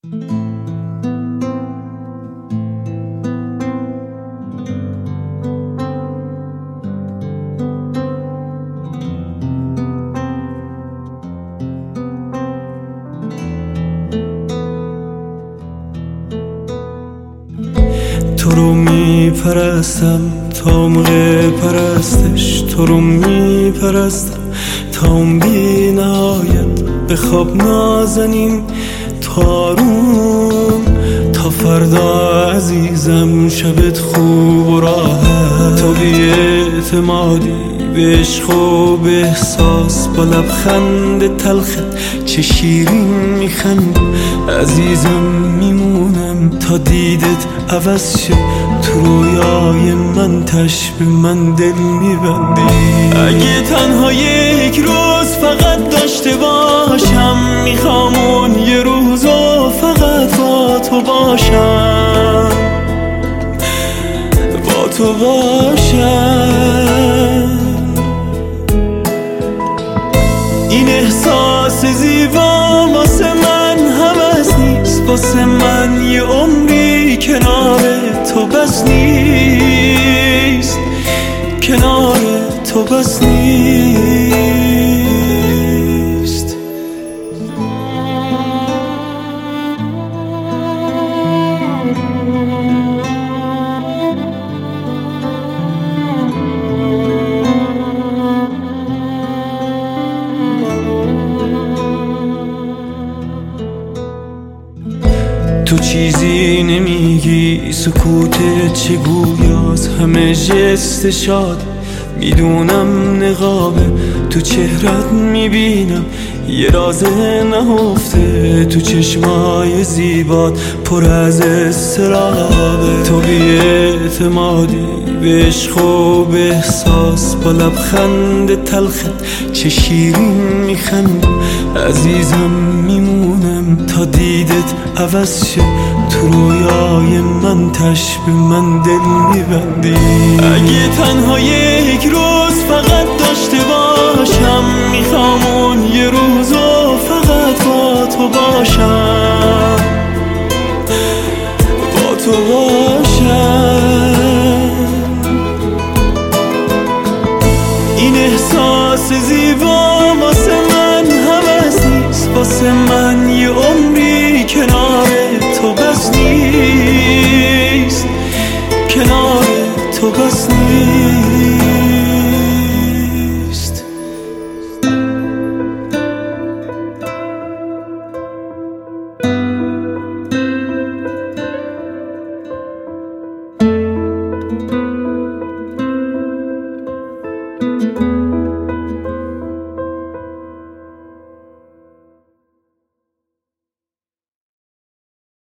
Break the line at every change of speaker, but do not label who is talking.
تو رو میپرستم تا موقع پرستش، تو رو میپرستم تا اون بی نهایت به خواب نازنین تارون. تا فردا عزیزم شبت خوب و راحت، تو بی اعتمادی به عشق و به احساس، با لبخند تلخت چه شیرین میخندی. عزیزم میمونم تا دیدت عوض شه، تو رویای من تشبه من دل میبندی. اگه تنها یک روز فقط داشته باشم، میخوام اون یه روزو فقط با تو باشم، با تو باشم. این احساس زیبا واسه من هوس نیست، واسه من یه عمری کنار تو بس نیست، کنار تو بس نیست. تو چیزی نمیگی، سکوتت چه گویاست، همه جست شاد میدونم نقابه. تو چهرت میبینم یه راز نهفته، تو چشمای زیبات پر از استرابه. تو بی اعتمادی به عشق و به احساس، با لبخند تلخت چه شیرین میخندی. عزیزم میمونم تا دیدت عوض شه، تو رویای من تشبه من دل میبندی. اگه تنها یک روز فقط داشته باشم، میخوام اون یه روزو فقط با تو باشم،